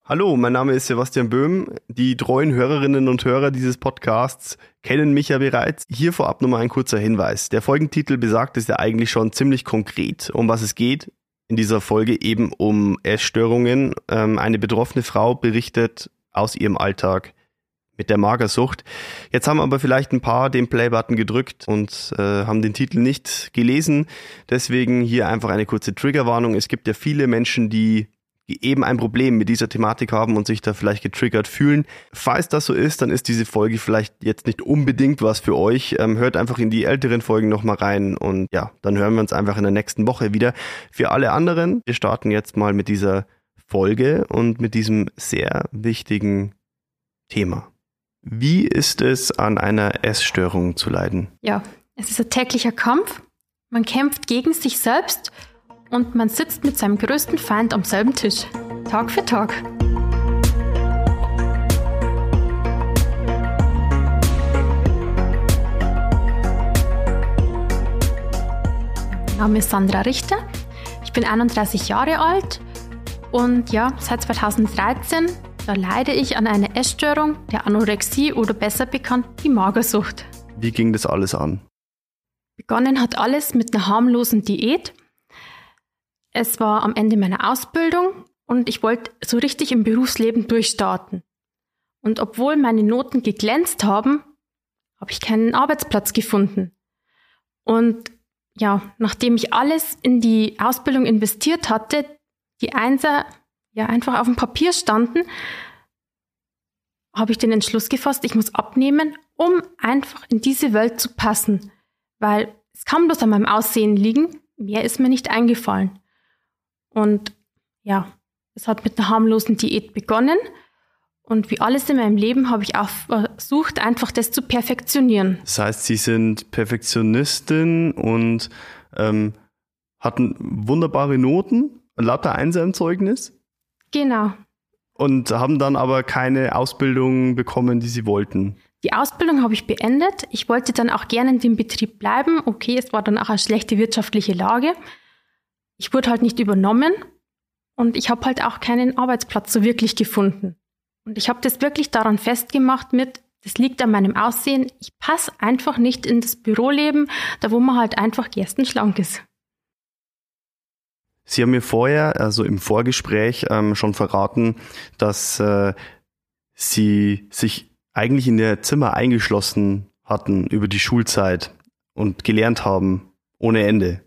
Hallo, mein Name ist Sebastian Böhm. Die treuen Hörerinnen und Hörer dieses Podcasts kennen mich ja bereits. Hier vorab nochmal ein kurzer Hinweis. Der Folgentitel besagt es ja eigentlich schon ziemlich konkret, um was es geht. In dieser Folge eben um Essstörungen. Eine betroffene Frau berichtet aus ihrem Alltag mit der Magersucht. Jetzt haben aber vielleicht ein paar den Play-Button gedrückt und haben den Titel nicht gelesen. Deswegen hier einfach eine kurze Triggerwarnung. Es gibt ja viele Menschen, die eben ein Problem mit dieser Thematik haben und sich da vielleicht getriggert fühlen. Falls das so ist, dann ist diese Folge vielleicht jetzt nicht unbedingt was für euch. Hört einfach in die älteren Folgen nochmal rein und ja, dann hören wir uns einfach in der nächsten Woche wieder. Für alle anderen, wir starten jetzt mal mit dieser Folge und mit diesem sehr wichtigen Thema. Wie ist es, an einer Essstörung zu leiden? Ja, es ist ein täglicher Kampf. Man kämpft gegen sich selbst und man sitzt mit seinem größten Feind am selben Tisch, Tag für Tag. Mein Name ist Sandra Richter, ich bin 31 Jahre alt und ja, seit 2013, da leide ich an einer Essstörung, der Anorexie oder besser bekannt die Magersucht. Wie ging das alles an? Begonnen hat alles mit einer harmlosen Diät. Es war am Ende meiner Ausbildung und ich wollte so richtig im Berufsleben durchstarten. Und obwohl meine Noten geglänzt haben, habe ich keinen Arbeitsplatz gefunden. Und ja, nachdem ich alles in die Ausbildung investiert hatte, die Einser ja einfach auf dem Papier standen, habe ich den Entschluss gefasst, ich muss abnehmen, um einfach in diese Welt zu passen. Weil es kann bloß an meinem Aussehen liegen, mehr ist mir nicht eingefallen. Und ja, es hat mit einer harmlosen Diät begonnen. Und wie alles in meinem Leben habe ich auch versucht, einfach das zu perfektionieren. Das heißt, Sie sind Perfektionistin und hatten wunderbare Noten, lauter Einser im Zeugnis. Genau. Und haben dann aber keine Ausbildung bekommen, die Sie wollten. Die Ausbildung habe ich beendet. Ich wollte dann auch gerne in dem Betrieb bleiben. Okay, es war dann auch eine schlechte wirtschaftliche Lage. Ich wurde halt nicht übernommen und ich habe halt auch keinen Arbeitsplatz so wirklich gefunden. Und ich habe das wirklich daran festgemacht das liegt an meinem Aussehen. Ich passe einfach nicht in das Büroleben, da wo man halt einfach gerstenschlank ist. Sie haben mir vorher, also im Vorgespräch, schon verraten, dass Sie sich eigentlich in Ihr Zimmer eingeschlossen hatten über die Schulzeit und gelernt haben ohne Ende.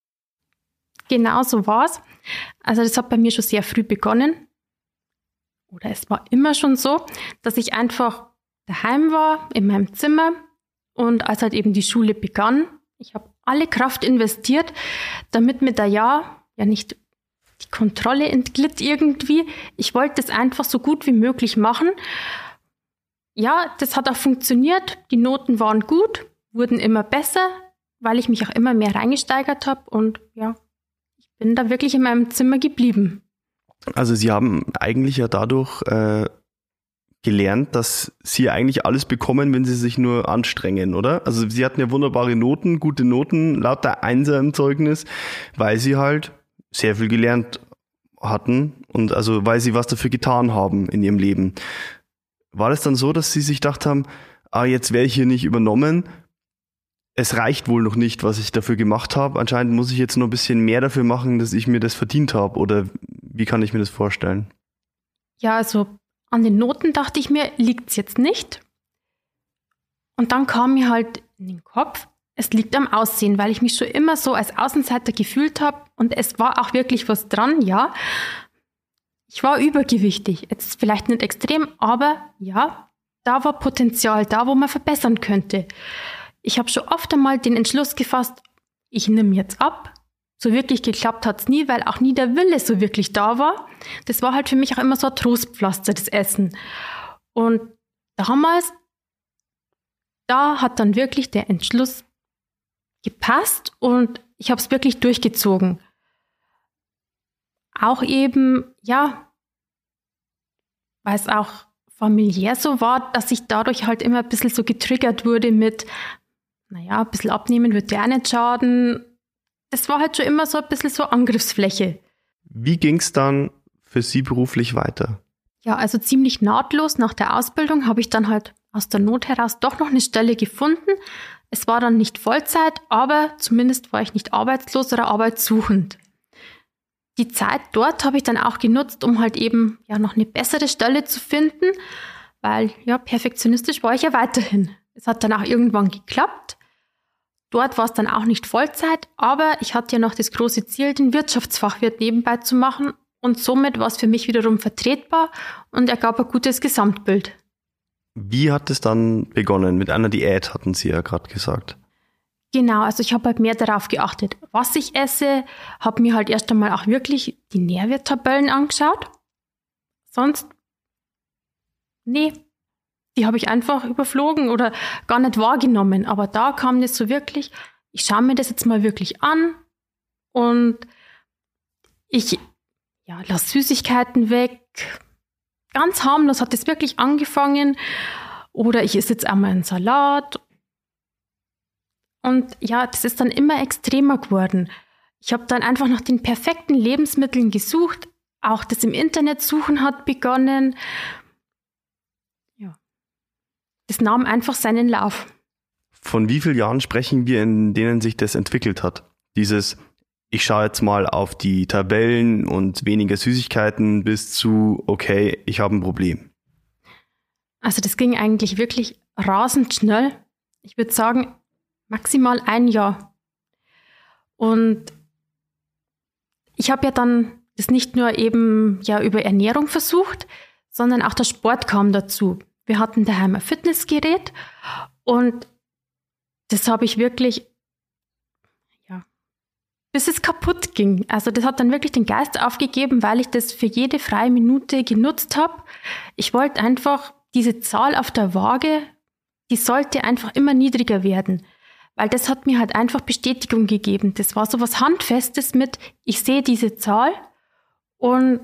Genau so war es. Also das hat bei mir schon sehr früh begonnen. Oder es war immer schon so, dass ich einfach daheim war, in meinem Zimmer. Und als halt eben die Schule begann, ich habe alle Kraft investiert, damit mir da ja nicht die Kontrolle entglitt irgendwie. Ich wollte es einfach so gut wie möglich machen. Ja, das hat auch funktioniert. Die Noten waren gut, wurden immer besser, weil ich mich auch immer mehr reingesteigert habe. Und ja, bin da wirklich in meinem Zimmer geblieben. Also Sie haben eigentlich ja dadurch gelernt, dass Sie eigentlich alles bekommen, wenn Sie sich nur anstrengen, oder? Also Sie hatten ja wunderbare Noten, gute Noten, lauter Einser im Zeugnis, weil Sie halt sehr viel gelernt hatten und also weil Sie was dafür getan haben in Ihrem Leben. War das dann so, dass Sie sich gedacht haben, jetzt werde ich hier nicht übernommen, es reicht wohl noch nicht, was ich dafür gemacht habe. Anscheinend muss ich jetzt noch ein bisschen mehr dafür machen, dass ich mir das verdient habe. Oder wie kann ich mir das vorstellen? Ja, also an den Noten dachte ich mir, liegt es jetzt nicht. Und dann kam mir halt in den Kopf, es liegt am Aussehen, weil ich mich schon immer so als Außenseiter gefühlt habe. Und es war auch wirklich was dran, ja. Ich war übergewichtig. Jetzt vielleicht nicht extrem, aber ja, da war Potenzial, da wo man verbessern könnte. Ich habe schon oft einmal den Entschluss gefasst, ich nehme jetzt ab. So wirklich geklappt hat es nie, weil auch nie der Wille so wirklich da war. Das war halt für mich auch immer so ein Trostpflaster, das Essen. Und damals, da hat dann wirklich der Entschluss gepasst und ich habe es wirklich durchgezogen. Auch eben, ja, weil es auch familiär so war, dass ich dadurch halt immer ein bisschen so getriggert wurde mit, naja, ein bisschen abnehmen wird ja auch nicht schaden. Das war halt schon immer so ein bisschen so Angriffsfläche. Wie ging es dann für Sie beruflich weiter? Ja, also ziemlich nahtlos nach der Ausbildung habe ich dann halt aus der Not heraus doch noch eine Stelle gefunden. Es war dann nicht Vollzeit, aber zumindest war ich nicht arbeitslos oder arbeitssuchend. Die Zeit dort habe ich dann auch genutzt, um halt eben ja noch eine bessere Stelle zu finden, weil ja perfektionistisch war ich ja weiterhin. Es hat dann auch irgendwann geklappt. Dort war es dann auch nicht Vollzeit, aber ich hatte ja noch das große Ziel, den Wirtschaftsfachwirt nebenbei zu machen und somit war es für mich wiederum vertretbar und ergab ein gutes Gesamtbild. Wie hat es dann begonnen? Mit einer Diät, hatten Sie ja gerade gesagt. Genau, also ich habe halt mehr darauf geachtet, was ich esse, habe mir halt erst einmal auch wirklich die Nährwerttabellen angeschaut. Sonst, nee, die habe ich einfach überflogen oder gar nicht wahrgenommen. Aber da kam das so wirklich, ich schaue mir das jetzt mal wirklich an und ich lasse Süßigkeiten weg. Ganz harmlos hat das wirklich angefangen. Oder ich esse jetzt einmal einen Salat. Und ja, das ist dann immer extremer geworden. Ich habe dann einfach nach den perfekten Lebensmitteln gesucht. Auch das im Internet suchen hat begonnen. Ja, das nahm einfach seinen Lauf. Von wie vielen Jahren sprechen wir, in denen sich das entwickelt hat? Dieses, ich schaue jetzt mal auf die Tabellen und weniger Süßigkeiten bis zu, okay, ich habe ein Problem. Also das ging eigentlich wirklich rasend schnell. Ich würde sagen, maximal 1 Jahr. Und ich habe ja dann das nicht nur eben ja über Ernährung versucht, sondern auch der Sport kam dazu. Wir hatten daheim ein Fitnessgerät und das habe ich wirklich, bis es kaputt ging. Also das hat dann wirklich den Geist aufgegeben, weil ich das für jede freie Minute genutzt habe. Ich wollte einfach diese Zahl auf der Waage, die sollte einfach immer niedriger werden. Weil das hat mir halt einfach Bestätigung gegeben. Das war so was Handfestes mit, ich sehe diese Zahl und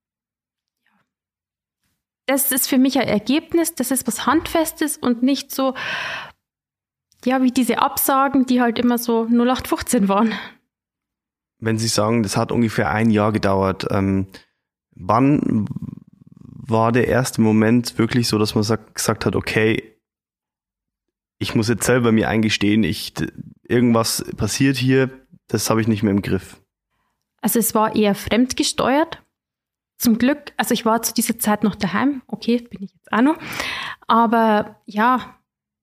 das ist für mich ein Ergebnis, das ist was Handfestes und nicht so, ja, wie diese Absagen, die halt immer so 0815 waren. Wenn Sie sagen, das hat ungefähr 1 Jahr gedauert, wann war der erste Moment wirklich so, dass man gesagt hat, okay, ich muss jetzt selber mir eingestehen, irgendwas passiert hier, das habe ich nicht mehr im Griff? Also es war eher fremdgesteuert. Zum Glück, also ich war zu dieser Zeit noch daheim. Okay, bin ich jetzt auch noch. Aber ja,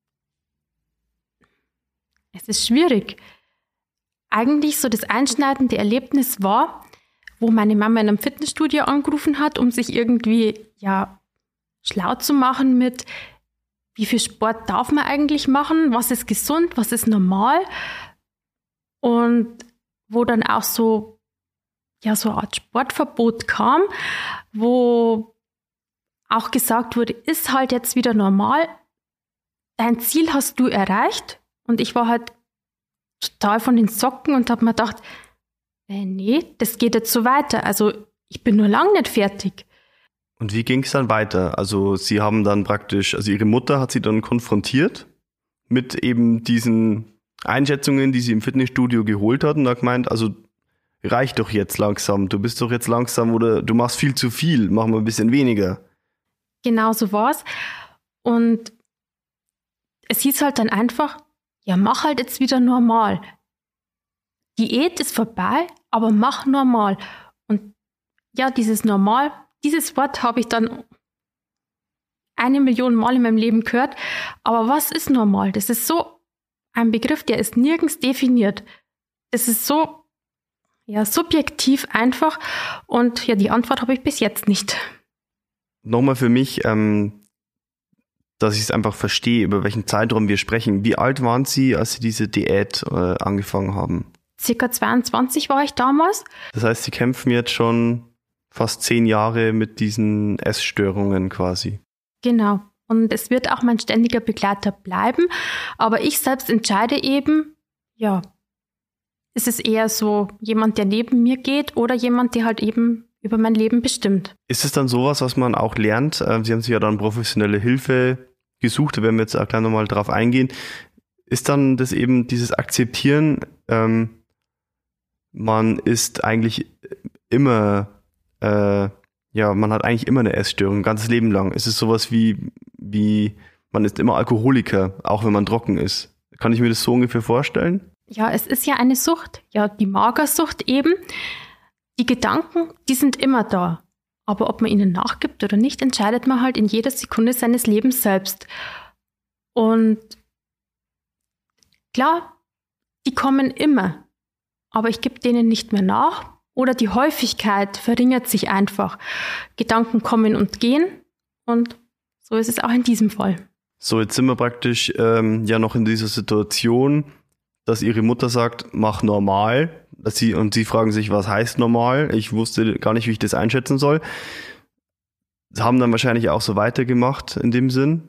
es ist schwierig. Eigentlich so das einschneidende Erlebnis war, wo meine Mama in einem Fitnessstudio angerufen hat, um sich irgendwie schlau zu machen mit, wie viel Sport darf man eigentlich machen, was ist gesund, was ist normal und wo dann auch so eine Art Sportverbot kam, wo auch gesagt wurde, ist halt jetzt wieder normal, dein Ziel hast du erreicht und ich war halt total von den Socken und habe mir gedacht, nee, das geht jetzt so weiter, also ich bin nur lang nicht fertig. Und wie ging es dann weiter? Also Sie haben dann praktisch, also Ihre Mutter hat Sie dann konfrontiert mit eben diesen Einschätzungen, die sie im Fitnessstudio geholt hat und hat gemeint, also reicht doch jetzt langsam, du bist doch jetzt langsam oder du machst viel zu viel, mach mal ein bisschen weniger. Genau so war's. Und es hieß halt dann einfach, ja, mach halt jetzt wieder normal. Diät ist vorbei, aber mach normal. Und ja, dieses normal, dieses Wort habe ich dann 1 Million Mal in meinem Leben gehört. Aber was ist normal? Das ist so ein Begriff, der ist nirgends definiert. Es ist so subjektiv einfach. Und ja, die Antwort habe ich bis jetzt nicht. Nochmal für mich, dass ich es einfach verstehe, über welchen Zeitraum wir sprechen. Wie alt waren Sie, als Sie diese Diät angefangen haben? Circa 22 war ich damals. Das heißt, Sie kämpfen jetzt schon fast 10 Jahre mit diesen Essstörungen quasi. Genau. Und es wird auch mein ständiger Begleiter bleiben. Aber ich selbst entscheide eben, ist es eher so jemand, der neben mir geht oder jemand, der halt eben über mein Leben bestimmt. Ist es dann sowas, was man auch lernt? Sie haben sich ja dann professionelle Hilfe gesucht, da werden wir jetzt auch gleich nochmal drauf eingehen. Ist dann das eben dieses Akzeptieren, man ist eigentlich immer Ja, man hat eigentlich immer eine Essstörung, ein ganzes Leben lang. Es ist sowas wie man ist immer Alkoholiker, auch wenn man trocken ist. Kann ich mir das so ungefähr vorstellen? Ja, es ist ja eine Sucht, ja, die Magersucht eben. Die Gedanken, die sind immer da. Aber ob man ihnen nachgibt oder nicht, entscheidet man halt in jeder Sekunde seines Lebens selbst. Und klar, die kommen immer. Aber ich gebe denen nicht mehr nach oder die Häufigkeit verringert sich einfach. Gedanken kommen und gehen und so ist es auch in diesem Fall. So, jetzt sind wir praktisch ja noch in dieser Situation, dass ihre Mutter sagt, mach normal. Und sie fragen sich, was heißt normal? Ich wusste gar nicht, wie ich das einschätzen soll. Haben dann wahrscheinlich auch so weitergemacht in dem Sinn.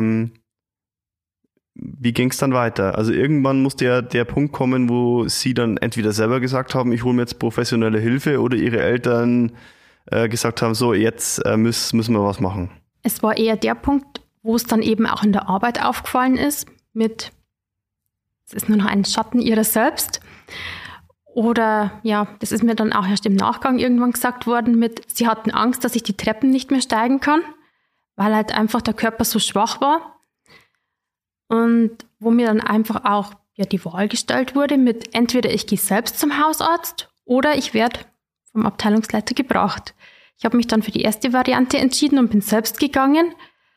Wie ging es dann weiter? Also irgendwann musste ja der Punkt kommen, wo sie dann entweder selber gesagt haben, ich hole mir jetzt professionelle Hilfe, oder ihre Eltern gesagt haben, so jetzt müssen wir was machen. Es war eher der Punkt, wo es dann eben auch in der Arbeit aufgefallen ist, es ist nur noch ein Schatten ihrer selbst. Oder ja, das ist mir dann auch erst im Nachgang irgendwann gesagt worden sie hatten Angst, dass ich die Treppen nicht mehr steigen kann, weil halt einfach der Körper so schwach war. Und wo mir dann einfach auch ja die Wahl gestellt wurde mit entweder ich gehe selbst zum Hausarzt oder ich werde vom Abteilungsleiter gebracht. Ich habe mich dann für die erste Variante entschieden und bin selbst gegangen.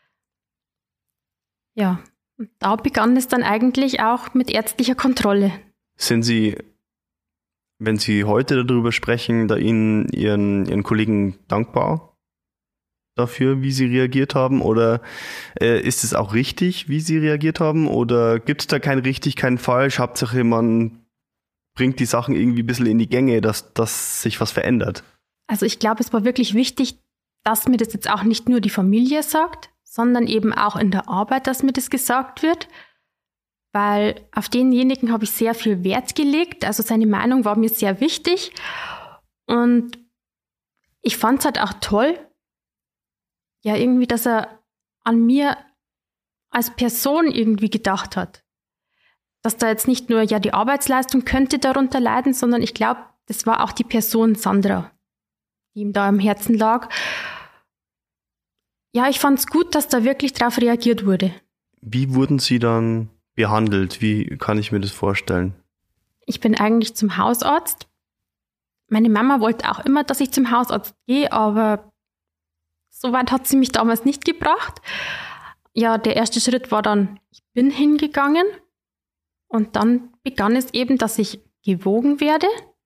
Ja, und da begann es dann eigentlich auch mit ärztlicher Kontrolle. Sind Sie, wenn Sie heute darüber sprechen, da Ihnen Ihren Kollegen dankbar dafür, wie Sie reagiert haben? Oder ist es auch richtig, wie Sie reagiert haben? Oder gibt es da kein richtig, kein falsch? Hauptsache, man bringt die Sachen irgendwie ein bisschen in die Gänge, dass sich was verändert. Also ich glaube, es war wirklich wichtig, dass mir das jetzt auch nicht nur die Familie sagt, sondern eben auch in der Arbeit, dass mir das gesagt wird. Weil auf denjenigen habe ich sehr viel Wert gelegt. Also seine Meinung war mir sehr wichtig. Und ich fand es halt auch toll, ja irgendwie, dass er an mir als Person irgendwie gedacht hat. Dass da jetzt nicht nur, ja die Arbeitsleistung könnte darunter leiden, sondern ich glaube, das war auch die Person Sandra, die ihm da am Herzen lag. Ja, ich fand es gut, dass da wirklich drauf reagiert wurde. Wie wurden Sie dann behandelt? Wie kann ich mir das vorstellen? Ich bin eigentlich zum Hausarzt. Meine Mama wollte auch immer, dass ich zum Hausarzt gehe, aber so weit hat sie mich damals nicht gebracht. Ja, der erste Schritt war dann, ich bin hingegangen und dann begann es eben, dass ich gewogen werde.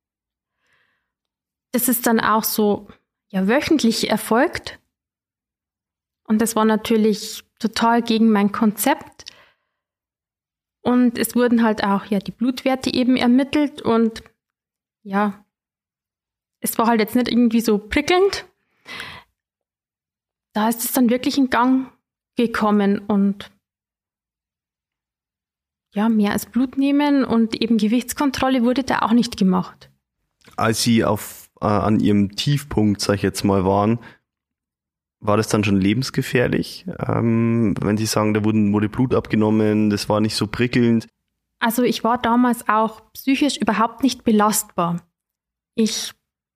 Das ist dann auch so ja, wöchentlich erfolgt. Und das war natürlich total gegen mein Konzept. Und es wurden halt auch ja die Blutwerte eben ermittelt und ja, es war halt jetzt nicht irgendwie so prickelnd. Da ist es dann wirklich in Gang gekommen und ja, mehr als Blut nehmen und eben Gewichtskontrolle wurde da auch nicht gemacht. Als Sie an Ihrem Tiefpunkt, sag ich jetzt mal, waren, war das dann schon lebensgefährlich? Wenn Sie sagen, da wurde Blut abgenommen, das war nicht so prickelnd. Also ich war damals auch psychisch überhaupt nicht belastbar. Ich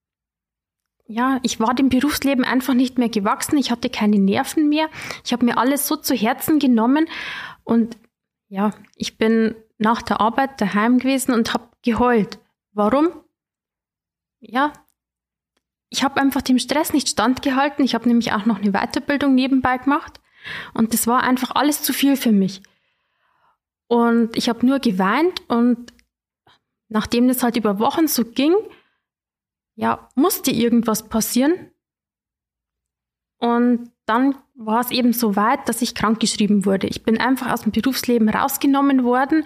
war dem Berufsleben einfach nicht mehr gewachsen. Ich hatte keine Nerven mehr. Ich habe mir alles so zu Herzen genommen. Und ja, ich bin nach der Arbeit daheim gewesen und habe geheult. Warum? Ja, ich habe einfach dem Stress nicht standgehalten. Ich habe nämlich auch noch eine Weiterbildung nebenbei gemacht. Und das war einfach alles zu viel für mich. Und ich habe nur geweint. Und nachdem das halt über Wochen so ging, ja, musste irgendwas passieren. Und dann war es eben so weit, dass ich krankgeschrieben wurde. Ich bin einfach aus dem Berufsleben rausgenommen worden.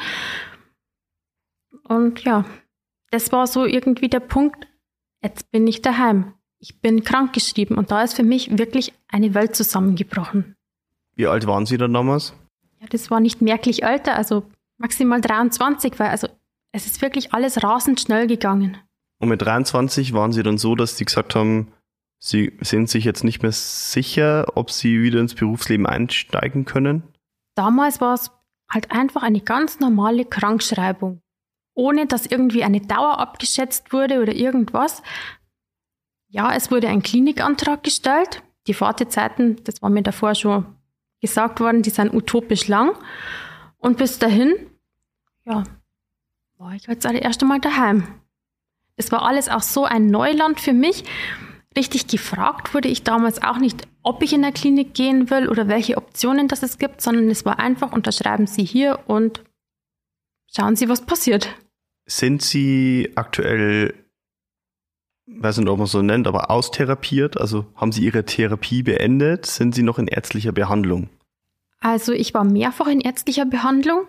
Und ja, das war so irgendwie der Punkt, jetzt bin ich daheim. Ich bin krankgeschrieben und da ist für mich wirklich eine Welt zusammengebrochen. Wie alt waren Sie dann damals? Ja, das war nicht merklich älter, also maximal 23, weil also es ist wirklich alles rasend schnell gegangen. Und mit 23 waren Sie dann so, dass Sie gesagt haben, Sie sind sich jetzt nicht mehr sicher, ob Sie wieder ins Berufsleben einsteigen können? Damals war es halt einfach eine ganz normale Krankschreibung. Ohne dass irgendwie eine Dauer abgeschätzt wurde oder irgendwas. Ja, es wurde ein Klinikantrag gestellt. Die Wartezeiten, das war mir davor schon gesagt worden, die sind utopisch lang. Und bis dahin, ja, war ich jetzt das erste Mal daheim. Es war alles auch so ein Neuland für mich. Richtig gefragt wurde ich damals auch nicht, ob ich in der Klinik gehen will oder welche Optionen das es gibt, sondern es war einfach, unterschreiben Sie hier und schauen Sie, was passiert. Sind Sie aktuell, weiß nicht, ob man es so nennt, aber austherapiert? Also haben Sie Ihre Therapie beendet? Sind Sie noch in ärztlicher Behandlung? Also ich war mehrfach in ärztlicher Behandlung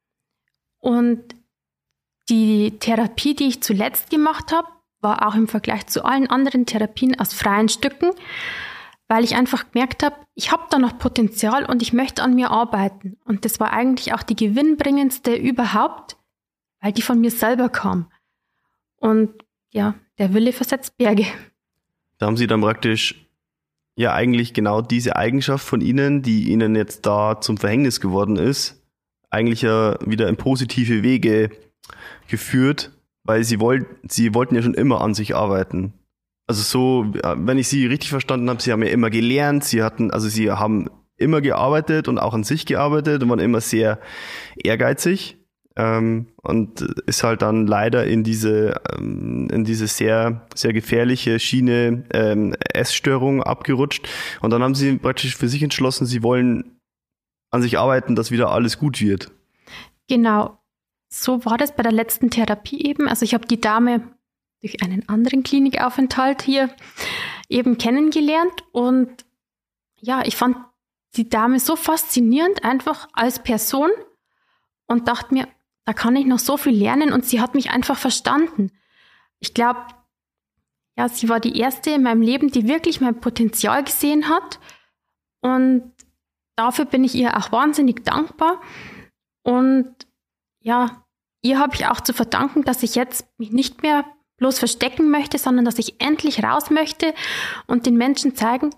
und die Therapie, die ich zuletzt gemacht habe, war auch im Vergleich zu allen anderen Therapien aus freien Stücken, weil ich einfach gemerkt habe, ich habe da noch Potenzial und ich möchte an mir arbeiten. Und das war eigentlich auch die gewinnbringendste überhaupt, weil die von mir selber kam. Und ja, der Wille versetzt Berge. Da haben Sie dann praktisch ja eigentlich genau diese Eigenschaft von Ihnen, die Ihnen jetzt da zum Verhängnis geworden ist, eigentlich ja wieder in positive Wege geführt, weil Sie wollten ja schon immer an sich arbeiten. Also so, wenn ich Sie richtig verstanden habe, Sie haben ja immer gelernt, Sie haben immer gearbeitet und auch an sich gearbeitet und waren immer sehr ehrgeizig. Und ist halt dann leider in diese sehr, sehr gefährliche Schiene Essstörung abgerutscht. Und dann haben Sie praktisch für sich entschlossen, Sie wollen an sich arbeiten, dass wieder alles gut wird. Genau, so war das bei der letzten Therapie eben. Also ich habe die Dame durch einen anderen Klinikaufenthalt hier eben kennengelernt. Und ja, ich fand die Dame so faszinierend einfach als Person und dachte mir, da kann ich noch so viel lernen und sie hat mich einfach verstanden. Ich glaube, ja, sie war die erste in meinem Leben, die wirklich mein Potenzial gesehen hat und dafür bin ich ihr auch wahnsinnig dankbar und ja, ihr habe ich auch zu verdanken, dass ich jetzt mich nicht mehr bloß verstecken möchte, sondern dass ich endlich raus möchte und den Menschen zeigen,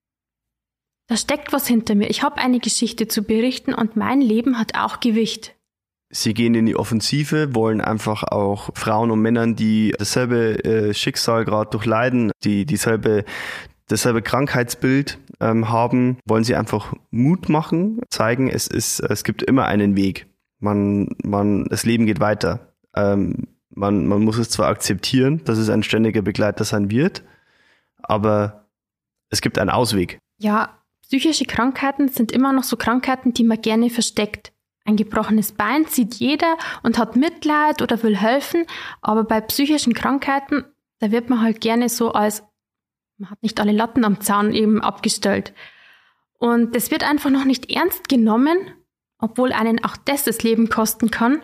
da steckt was hinter mir. Ich habe eine Geschichte zu berichten und mein Leben hat auch Gewicht. Sie gehen in die Offensive, wollen einfach auch Frauen und Männern, die dasselbe Schicksal gerade durchleiden, die dasselbe Krankheitsbild haben, wollen sie einfach Mut machen, zeigen, es gibt immer einen Weg. Das Leben geht weiter. Man muss es zwar akzeptieren, dass es ein ständiger Begleiter sein wird, aber es gibt einen Ausweg. Ja, psychische Krankheiten sind immer noch so Krankheiten, die man gerne versteckt. Ein gebrochenes Bein sieht jeder und hat Mitleid oder will helfen, aber bei psychischen Krankheiten, da wird man halt gerne so als, man hat nicht alle Latten am Zaun eben abgestellt. Und das wird einfach noch nicht ernst genommen, obwohl einen auch das Leben kosten kann.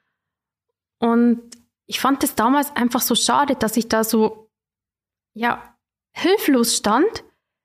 Und ich fand es damals einfach so schade, dass ich da so, ja, hilflos stand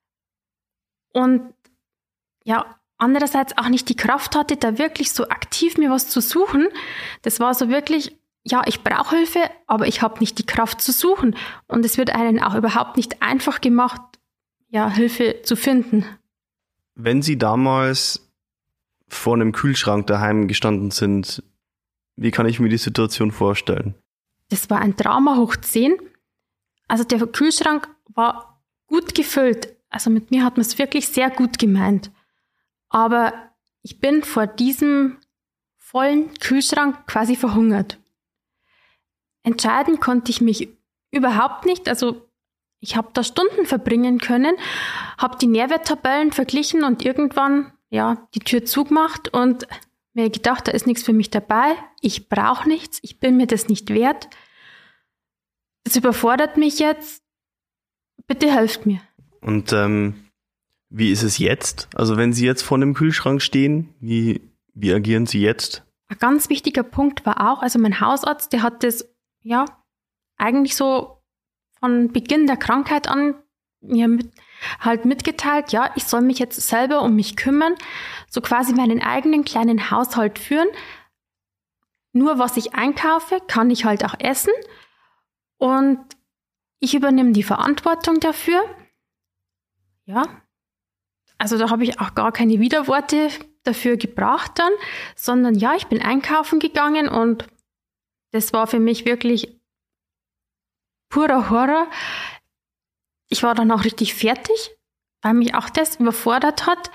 und ja, andererseits auch nicht die Kraft hatte, da wirklich so aktiv mir was zu suchen. Das war so wirklich, ja, ich brauche Hilfe, aber ich habe nicht die Kraft zu suchen. Und es wird einen auch überhaupt nicht einfach gemacht, ja, Hilfe zu finden. Wenn Sie damals vor einem Kühlschrank daheim gestanden sind, wie kann ich mir die Situation vorstellen? Das war ein Drama hoch 10. Also der Kühlschrank war gut gefüllt. Also mit mir hat man es wirklich sehr gut gemeint. Aber ich bin vor diesem vollen Kühlschrank quasi verhungert. Entscheiden konnte ich mich überhaupt nicht. Also ich habe da Stunden verbringen können, habe die Nährwerttabellen verglichen und irgendwann ja die Tür zugemacht und mir gedacht, da ist nichts für mich dabei. Ich brauche nichts, ich bin mir das nicht wert. Das überfordert mich jetzt. Bitte helft mir. Und wie ist es jetzt? Also wenn Sie jetzt vor einem Kühlschrank stehen, wie agieren Sie jetzt? Ein ganz wichtiger Punkt war auch, also mein Hausarzt, der hat das ja eigentlich so von Beginn der Krankheit an mir mitgeteilt, ja, ich soll mich jetzt selber um mich kümmern, so quasi meinen eigenen kleinen Haushalt führen. Nur was ich einkaufe, kann ich halt auch essen und ich übernehme die Verantwortung dafür. Ja, also da habe ich auch gar keine Widerworte dafür gebracht dann, sondern ja, ich bin einkaufen gegangen und das war für mich wirklich purer Horror. ich war dann auch richtig fertig, weil mich auch das überfordert hat.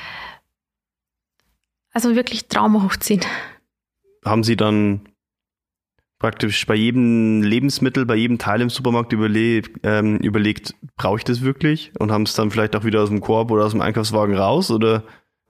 Also wirklich Trauma hoch 10. Haben Sie dann praktisch bei jedem Lebensmittel, bei jedem Teil im Supermarkt überlegt, brauche ich das wirklich? Und haben es dann vielleicht auch wieder aus dem Korb oder aus dem Einkaufswagen raus? Oder?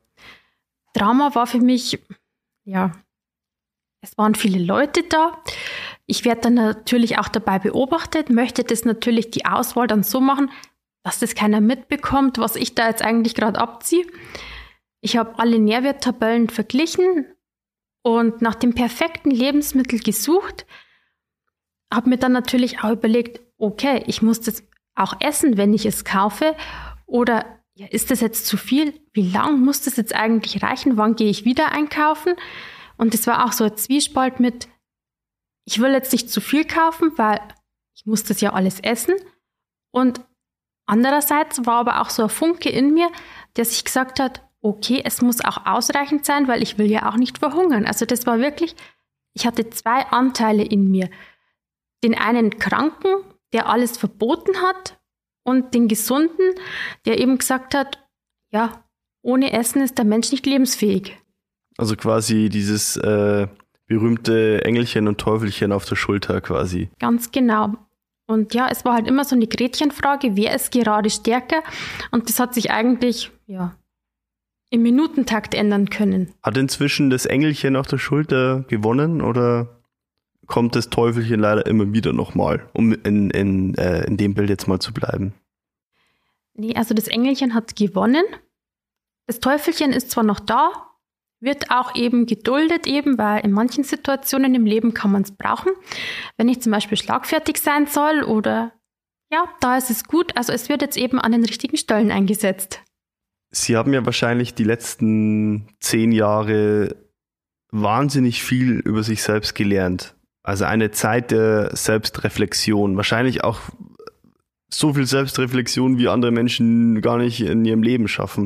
Trauma war für mich, ja, es waren viele Leute da. Ich werde dann natürlich auch dabei beobachtet, möchte das natürlich die Auswahl dann so machen, dass das keiner mitbekommt, was ich da jetzt eigentlich gerade abziehe. Ich habe alle Nährwerttabellen verglichen und nach dem perfekten Lebensmittel gesucht, habe mir dann natürlich auch überlegt, okay, ich muss das auch essen, wenn ich es kaufe, oder ja, ist das jetzt zu viel? Wie lang muss das jetzt eigentlich reichen? Wann gehe ich wieder einkaufen? Und es war auch so ein Zwiespalt mit, ich will jetzt nicht zu viel kaufen, weil ich muss das ja alles essen. Und andererseits war aber auch so ein Funke in mir, der sich gesagt hat, okay, es muss auch ausreichend sein, weil ich will ja auch nicht verhungern. Also das war wirklich, ich hatte 2 Anteile in mir. Den einen Kranken, der alles verboten hat, und den Gesunden, der eben gesagt hat, ja, ohne Essen ist der Mensch nicht lebensfähig. Also quasi dieses berühmte Engelchen und Teufelchen auf der Schulter quasi. Ganz genau. Und ja, es war halt immer so eine Gretchenfrage, wer ist gerade stärker? Und das hat sich eigentlich, ja, im Minutentakt ändern können. Hat inzwischen das Engelchen auf der Schulter gewonnen oder kommt das Teufelchen leider immer wieder nochmal, um in dem Bild jetzt mal zu bleiben? Nee, also das Engelchen hat gewonnen. Das Teufelchen ist zwar noch da, wird auch eben geduldet, eben, weil in manchen Situationen im Leben kann man es brauchen. Wenn ich zum Beispiel schlagfertig sein soll oder ja, da ist es gut. Also es wird jetzt eben an den richtigen Stellen eingesetzt. Sie haben ja wahrscheinlich die letzten 10 Jahre wahnsinnig viel über sich selbst gelernt. Also eine Zeit der Selbstreflexion. Wahrscheinlich auch so viel Selbstreflexion, wie andere Menschen gar nicht in ihrem Leben schaffen.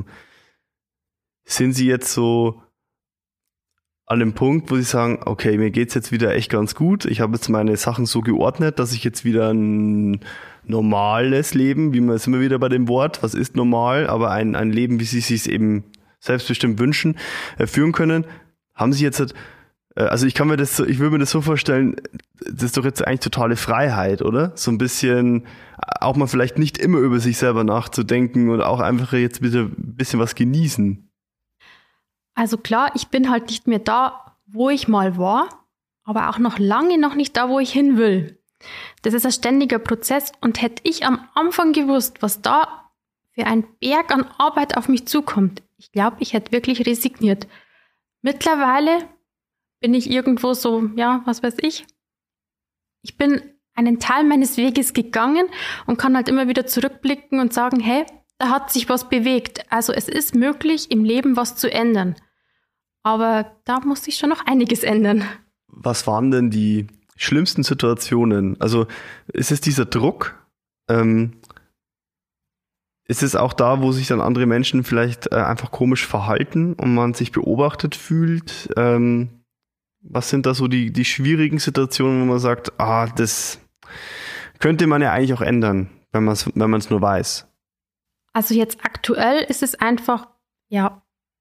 Sind Sie jetzt so an dem Punkt, wo Sie sagen, okay, mir geht's jetzt wieder echt ganz gut. Ich habe jetzt meine Sachen so geordnet, dass ich jetzt wieder ein normales Leben, wie man es immer wieder bei dem Wort, was ist normal, aber ein Leben, wie Sie es sich eben selbstbestimmt wünschen, führen können. Haben Sie jetzt, also ich würde mir das so vorstellen, das ist doch jetzt eigentlich totale Freiheit, oder? So ein bisschen, auch mal vielleicht nicht immer über sich selber nachzudenken und auch einfach jetzt wieder ein bisschen was genießen. Also klar, ich bin halt nicht mehr da, wo ich mal war, aber auch noch lange noch nicht da, wo ich hin will. Das ist ein ständiger Prozess und hätte ich am Anfang gewusst, was da für ein Berg an Arbeit auf mich zukommt, ich glaube, ich hätte wirklich resigniert. Mittlerweile bin ich irgendwo so, ja, was weiß ich. Ich bin einen Teil meines Weges gegangen und kann halt immer wieder zurückblicken und sagen, hey, da hat sich was bewegt. Also es ist möglich, im Leben was zu ändern. Aber da muss sich schon noch einiges ändern. Was waren denn die schlimmsten Situationen? Also ist es dieser Druck? Ist es auch da, wo sich dann andere Menschen vielleicht einfach komisch verhalten und man sich beobachtet fühlt? Was sind da so die schwierigen Situationen, wo man sagt, das könnte man ja eigentlich auch ändern, wenn man es nur weiß? Also jetzt aktuell ist es einfach, ja,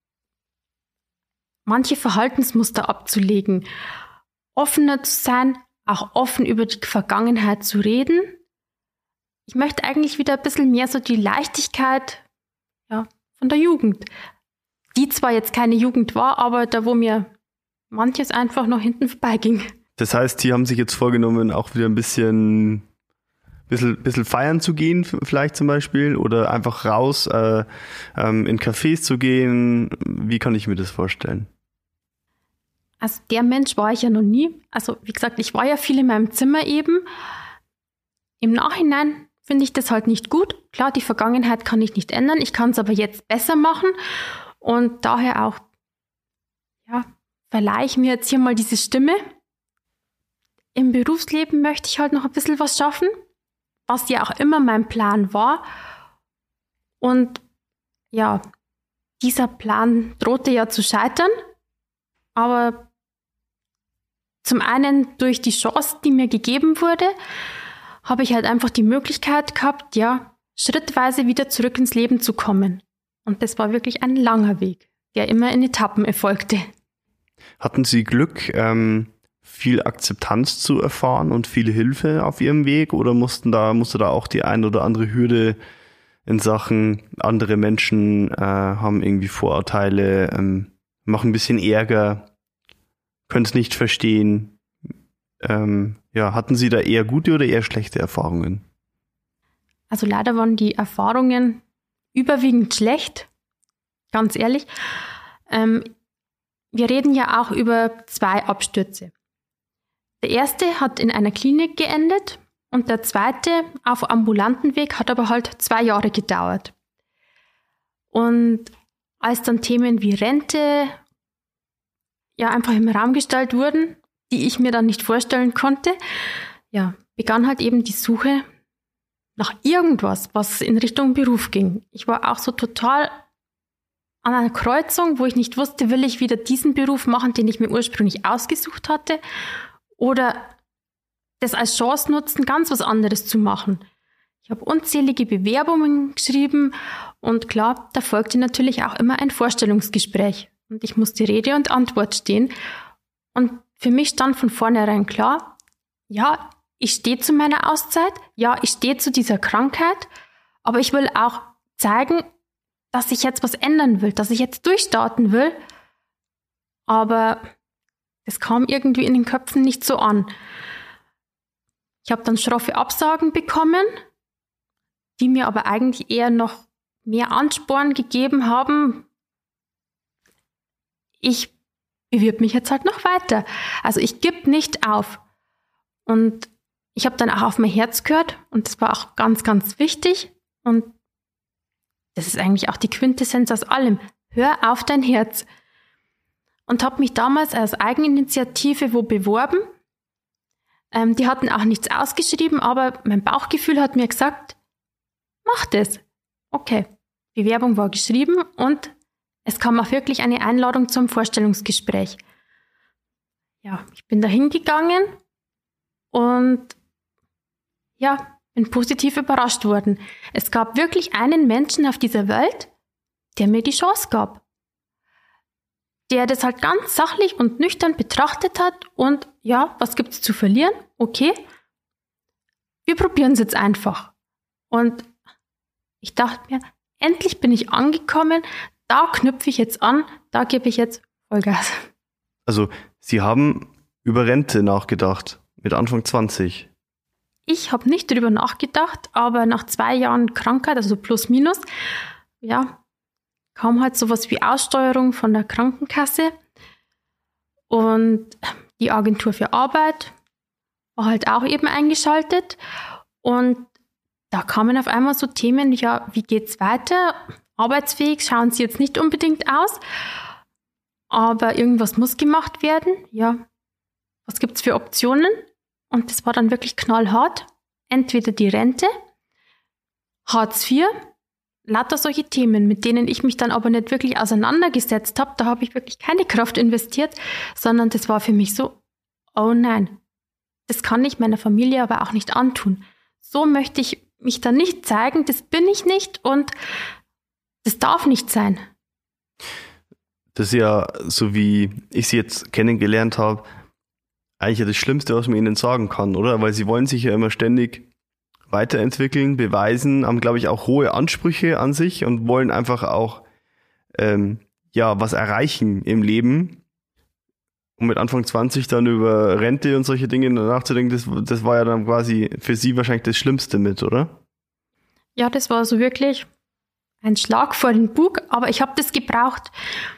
manche Verhaltensmuster abzulegen, offener zu sein, auch offen über die Vergangenheit zu reden. Ich möchte eigentlich wieder ein bisschen mehr so die Leichtigkeit, ja, von der Jugend, die zwar jetzt keine Jugend war, aber da, wo mir manches einfach noch hinten vorbeiging. Das heißt, Sie haben sich jetzt vorgenommen, auch wieder ein bisschen feiern zu gehen, vielleicht zum Beispiel, oder einfach raus in Cafés zu gehen. Wie kann ich mir das vorstellen? Also der Mensch war ich ja noch nie. Also wie gesagt, ich war ja viel in meinem Zimmer eben. Im Nachhinein finde ich das halt nicht gut. Klar, die Vergangenheit kann ich nicht ändern. Ich kann es aber jetzt besser machen. Und daher auch, ja, verleihe ich mir jetzt hier mal diese Stimme. Im Berufsleben möchte ich halt noch ein bisschen was schaffen, was ja auch immer mein Plan war. Und ja, dieser Plan drohte ja zu scheitern. Aber zum einen durch die Chance, die mir gegeben wurde, habe ich halt einfach die Möglichkeit gehabt, ja, schrittweise wieder zurück ins Leben zu kommen. Und das war wirklich ein langer Weg, der immer in Etappen erfolgte. Hatten Sie Glück, viel Akzeptanz zu erfahren und viel Hilfe auf Ihrem Weg, oder musste da auch die ein oder andere Hürde in Sachen, andere Menschen haben irgendwie Vorurteile, machen ein bisschen Ärger, können es nicht verstehen. Hatten Sie da eher gute oder eher schlechte Erfahrungen? Also leider waren die Erfahrungen überwiegend schlecht, ganz ehrlich. Wir reden ja auch über 2 Abstürze. Der erste hat in einer Klinik geendet und der zweite auf ambulanten Weg hat aber halt 2 Jahre gedauert. Und als dann Themen wie Rente ja einfach im Raum gestellt wurden, die ich mir dann nicht vorstellen konnte, ja, begann halt eben die Suche nach irgendwas, was in Richtung Beruf ging. Ich war auch so total an einer Kreuzung, wo ich nicht wusste, will ich wieder diesen Beruf machen, den ich mir ursprünglich ausgesucht hatte, oder das als Chance nutzen, ganz was anderes zu machen. Ich habe unzählige Bewerbungen geschrieben und klar, da folgte natürlich auch immer ein Vorstellungsgespräch. Und ich musste Rede und Antwort stehen. Und für mich stand von vornherein klar, ja, ich stehe zu meiner Auszeit, ja, ich stehe zu dieser Krankheit, aber ich will auch zeigen, dass ich jetzt was ändern will, dass ich jetzt durchstarten will. Aber es kam irgendwie in den Köpfen nicht so an. Ich habe dann schroffe Absagen bekommen, die mir aber eigentlich eher noch mehr Ansporn gegeben haben. Ich bewirb mich jetzt halt noch weiter. Also ich gebe nicht auf. Und ich habe dann auch auf mein Herz gehört und das war auch ganz, ganz wichtig. Und das ist eigentlich auch die Quintessenz aus allem. Hör auf dein Herz. Und habe mich damals als Eigeninitiative wo beworben. Die hatten auch nichts ausgeschrieben, aber mein Bauchgefühl hat mir gesagt, mach das. Okay, Bewerbung war geschrieben und es kam auch wirklich eine Einladung zum Vorstellungsgespräch. Ja, ich bin da hingegangen und ja, bin positiv überrascht worden. Es gab wirklich einen Menschen auf dieser Welt, der mir die Chance gab. Der das halt ganz sachlich und nüchtern betrachtet hat und ja, was gibt's zu verlieren? Okay, wir probieren es jetzt einfach. Und ich dachte mir, endlich bin ich angekommen, da knüpfe ich jetzt an, da gebe ich jetzt Vollgas. Also, Sie haben über Rente nachgedacht, mit Anfang 20. Ich habe nicht darüber nachgedacht, aber nach 2 Jahren Krankheit, also plus minus, ja, kam halt sowas wie Aussteuerung von der Krankenkasse und die Agentur für Arbeit war halt auch eben eingeschaltet und da kamen auf einmal so Themen, ja, wie geht's weiter? Arbeitsfähig schauen sie jetzt nicht unbedingt aus, aber irgendwas muss gemacht werden. Ja, was gibt's für Optionen? Und das war dann wirklich knallhart. Entweder die Rente, Hartz IV, lauter solche Themen, mit denen ich mich dann aber nicht wirklich auseinandergesetzt habe. Da habe ich wirklich keine Kraft investiert, sondern das war für mich so, oh nein, das kann ich meiner Familie aber auch nicht antun. So möchte ich mich da nicht zeigen, das bin ich nicht und das darf nicht sein. Das ist ja, so wie ich Sie jetzt kennengelernt habe, eigentlich ja das Schlimmste, was man Ihnen sagen kann, oder? Weil Sie wollen sich ja immer ständig weiterentwickeln, beweisen, haben, glaube ich, auch hohe Ansprüche an sich und wollen einfach auch was erreichen im Leben. Und mit Anfang 20 dann über Rente und solche Dinge nachzudenken, das war ja dann quasi für Sie wahrscheinlich das Schlimmste mit, oder? Ja, das war so wirklich ein Schlag vor den Bug, aber ich habe das gebraucht.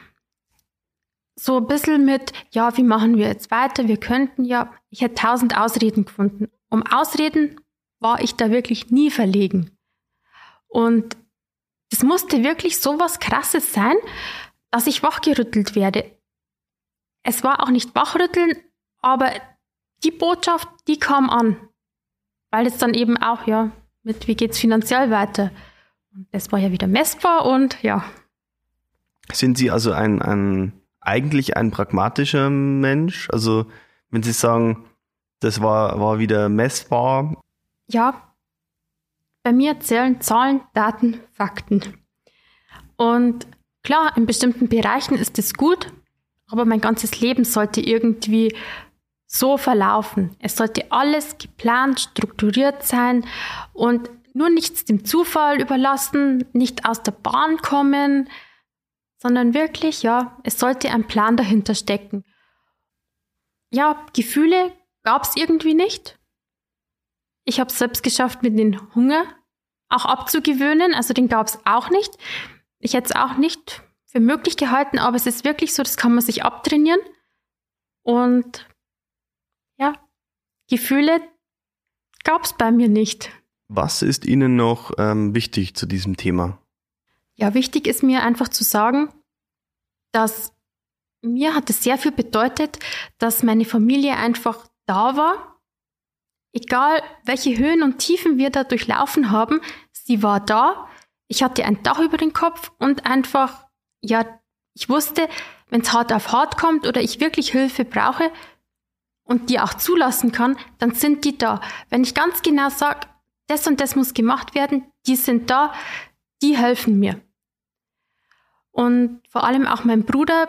So ein bisschen mit, ja, wie machen wir jetzt weiter? Wir könnten ja, ich hätte 1000 Ausreden gefunden. Um Ausreden war ich da wirklich nie verlegen. Und es musste wirklich so was Krasses sein, dass ich wachgerüttelt werde. Es war auch nicht wachrütteln, aber die Botschaft, die kam an. Weil es dann eben auch, ja, mit wie geht's finanziell weiter? Und das war ja wieder messbar und ja. Sind Sie also eigentlich ein pragmatischer Mensch? Also wenn Sie sagen, das war wieder messbar? Ja, bei mir zählen Zahlen, Daten, Fakten. Und klar, in bestimmten Bereichen ist es gut, aber mein ganzes Leben sollte irgendwie so verlaufen. Es sollte alles geplant, strukturiert sein und nur nichts dem Zufall überlassen, nicht aus der Bahn kommen, sondern wirklich, es sollte ein Plan dahinter stecken. Ja, Gefühle gab es irgendwie nicht. Ich habe es selbst geschafft, mir den Hunger auch abzugewöhnen, also den gab es auch nicht. Ich hätte es auch nicht für möglich gehalten, aber es ist wirklich so, das kann man sich abtrainieren. Und ja, Gefühle gab es bei mir nicht. Was ist Ihnen noch wichtig zu diesem Thema? Ja, wichtig ist mir einfach zu sagen, dass mir hat es sehr viel bedeutet, dass meine Familie einfach da war. Egal, welche Höhen und Tiefen wir da durchlaufen haben, sie war da. Ich hatte ein Dach über den Kopf und einfach, ich wusste, wenn es hart auf hart kommt oder ich wirklich Hilfe brauche und die auch zulassen kann, dann sind die da. Wenn ich ganz genau sage, das und das muss gemacht werden, die sind da, die helfen mir. Und vor allem auch mein Bruder,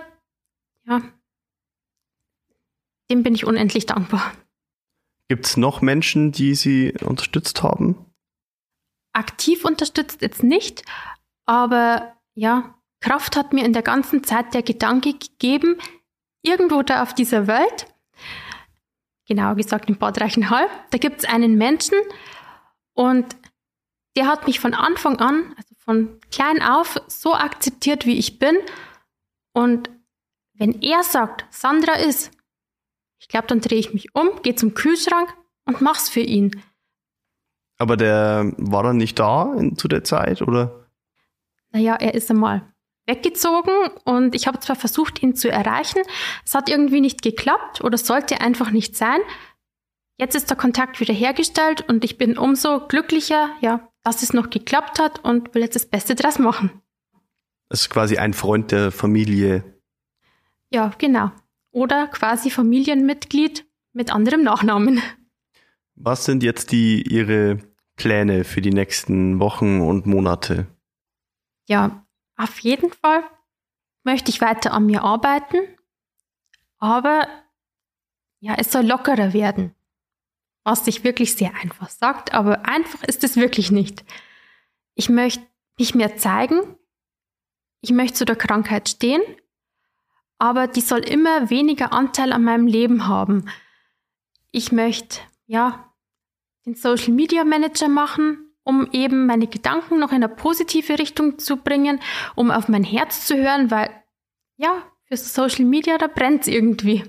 dem bin ich unendlich dankbar. Gibt es noch Menschen, die Sie unterstützt haben? Aktiv unterstützt jetzt nicht, aber Kraft hat mir in der ganzen Zeit der Gedanke gegeben, irgendwo da auf dieser Welt, genauer gesagt in Bad Reichenhall, da gibt es einen Menschen und der hat mich von Anfang an, also von klein auf, so akzeptiert, wie ich bin. Und wenn er sagt, Sandra ist, ich glaube, dann drehe ich mich um, gehe zum Kühlschrank und mach's für ihn. Aber der war dann nicht da zu der Zeit, oder? Naja, er ist einmal weggezogen und ich habe zwar versucht, ihn zu erreichen, es hat irgendwie nicht geklappt oder sollte einfach nicht sein. Jetzt ist der Kontakt wieder hergestellt und ich bin umso glücklicher, dass es noch geklappt hat und will jetzt das Beste draus machen. Das ist quasi ein Freund der Familie. Ja, genau. Oder quasi Familienmitglied mit anderem Nachnamen. Was sind jetzt Ihre Pläne für die nächsten Wochen und Monate? Ja, auf jeden Fall möchte ich weiter an mir arbeiten, aber es soll lockerer werden. Was sich wirklich sehr einfach sagt, aber einfach ist es wirklich nicht. Ich möchte mich mehr zeigen, ich möchte zu der Krankheit stehen, aber die soll immer weniger Anteil an meinem Leben haben. Ich möchte, den Social Media Manager machen, um eben meine Gedanken noch in eine positive Richtung zu bringen, um auf mein Herz zu hören, weil, für Social Media, da brennt es irgendwie.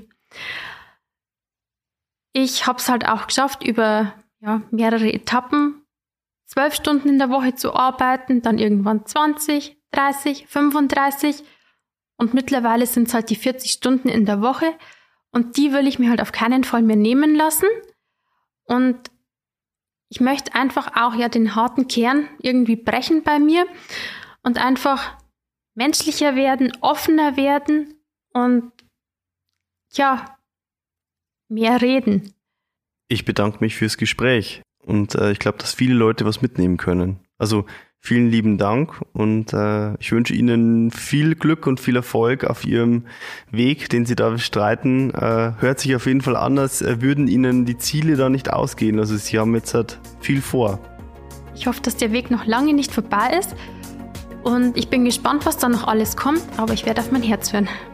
Ich habe es halt auch geschafft, über mehrere Etappen 12 Stunden in der Woche zu arbeiten, dann irgendwann 20, 30, 35 und mittlerweile sind es halt die 40 Stunden in der Woche und die will ich mir halt auf keinen Fall mehr nehmen lassen und ich möchte einfach auch den harten Kern irgendwie brechen bei mir und einfach menschlicher werden, offener werden und mehr reden. Ich bedanke mich fürs Gespräch und ich glaube, dass viele Leute was mitnehmen können. Also vielen lieben Dank und ich wünsche Ihnen viel Glück und viel Erfolg auf Ihrem Weg, den Sie da bestreiten. Hört sich auf jeden Fall an, als würden Ihnen die Ziele da nicht ausgehen. Also Sie haben jetzt halt viel vor. Ich hoffe, dass der Weg noch lange nicht vorbei ist und ich bin gespannt, was da noch alles kommt, aber ich werde auf mein Herz hören.